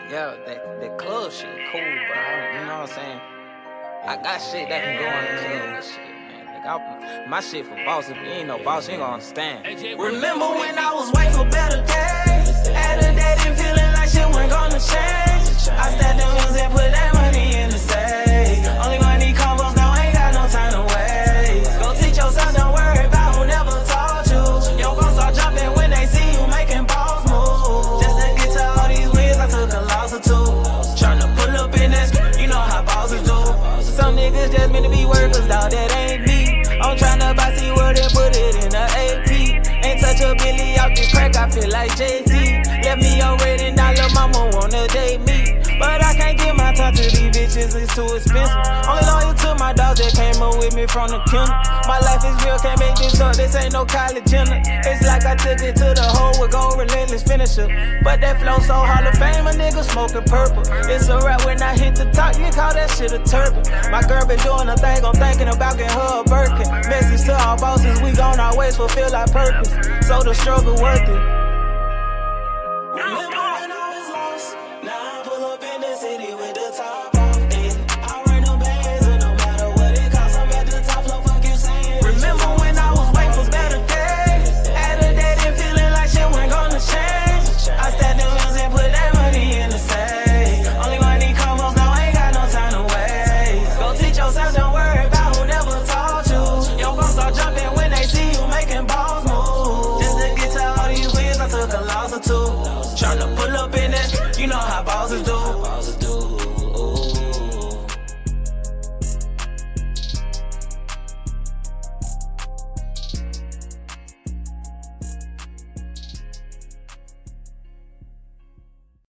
Yeah, that club shit cool, bro. You know what I'm saying? I got shit that can go in the club and shit, man. Nigga, my shit for boss. If you ain't no boss, you ain't gonna understand. Remember when I was waiting for better days? Had a day and feeling like shit wasn't gonna change. I stacked them ones and put that money in the safe. Only money combos now, ain't got no time to waste. Go teach yourself, don't worry about who never taught you. Your folks start jumping when they see you making balls moves. Just to get to all these wins, I took a loss or two. Tryna pull up in this, you know how bosses do. Some niggas just meant to be workers, dawg, that ain't me. I'm tryna buy C-word and put it in a AP. Ain't touch a Billy out this crack, I feel like Jay-Z. Left me already, now lil' mama wanna date me. But I can't give my time to these bitches, it's too expensive. Only loyal to my dogs that came up with me from the kennel. My life is real, can't make this up, this ain't no college dinner. It's like I took it to the hole with gold, relentless finisher. But that flow so Hall of Fame, a nigga smoking purple. It's a rap when I hit the top, you call that shit a turban. My girl been doing a thing, I'm thinking about getting her a Birkin. Message to all bosses, we gon' always fulfill our purpose. So the struggle worth it. Remember when I was lost? Now I pull up in the city with the top off. I run them bands and no matter what it costs, I'm at the top floor, fuck you saying. Remember when I was waiting for better days? Had a day and feeling like shit wasn't gonna change. I stacked them ones and put that money in the safe. Only money combos now, ain't got no time to waste. Go teach yourself, don't worry about who never taught you. Your folks start jumping when they see you making balls move. Just to get to all these wins, I took a loss or two. Tryna pull up in it, you know how bosses do.